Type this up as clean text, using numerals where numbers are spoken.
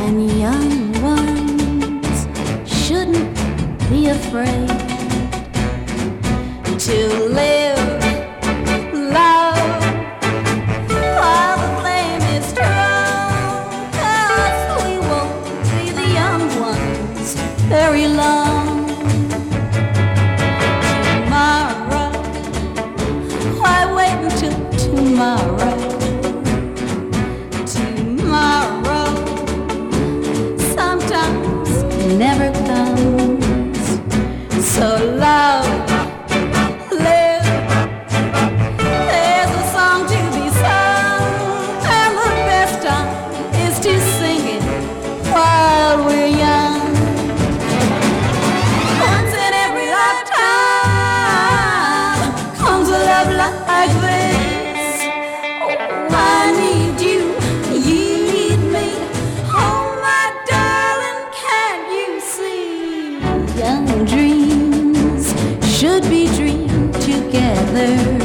And young ones shouldn't be afraid to live, love, while the flame is strong. 'Cause we won't be the young ones very long. Tomorrow, why wait until tomorrow? Tomorrow sometimes never comes. So love, live, there's a song to be sung, and the best time is to sing it while we're young. Once in every lifetime comes a love like this. Oh, I need you, you need me. Oh, my darling, can't you see? Young dreams should be dreamed together.